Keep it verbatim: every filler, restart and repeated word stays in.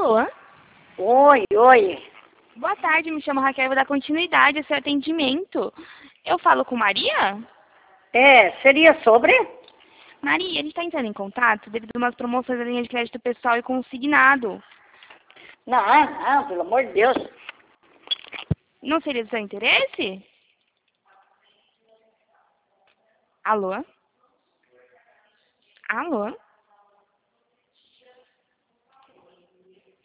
Alô? Oi, oi. Boa tarde, me chamo Raquel e vou dar continuidade ao seu atendimento. Eu falo com Maria? É, seria sobre? Maria, a gente está entrando em contato devido a umas promoções da linha de crédito pessoal e consignado. Não, não, pelo amor de Deus. Não seria do seu interesse? Alô? Alô?